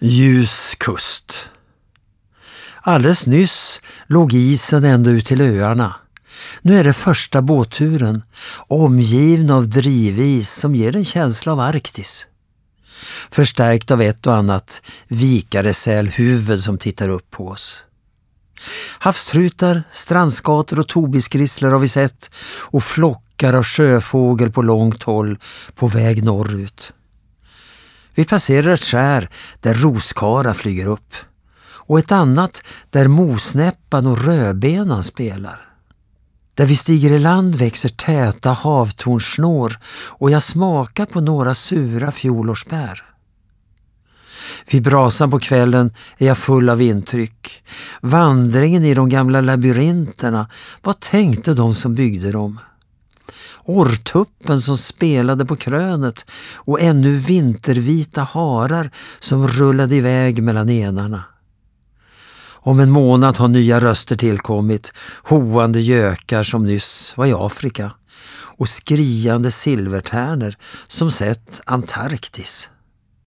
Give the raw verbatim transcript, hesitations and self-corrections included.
Ljus kust. Alldeles nyss låg isen ända ut till öarna. Nu är det första båtturen, omgiven av drivis som ger en känsla av Arktis. Förstärkt av ett och annat vikaresälhuvud som tittar upp på oss. Havstrutar, strandskator och tobisgrisslar har vi sett och flockar av sjöfågel på långt håll på väg norrut. Vi passerar ett skär där roskara flyger upp och ett annat där mosnäppan och rödbenan spelar. Där vi stiger i land växer täta havtornsnår och jag smakar på några sura fjolårsbär. Vid brasan på kvällen är jag full av intryck. Vandringen i de gamla labyrinterna, vad tänkte de som byggde dem? Orrtuppen som spelade på krönet och ännu vintervita harar som rullade iväg mellan enarna. Om en månad har nya röster tillkommit, hoande gökar som nyss var i Afrika och skriande silvertärner som sett Antarktis.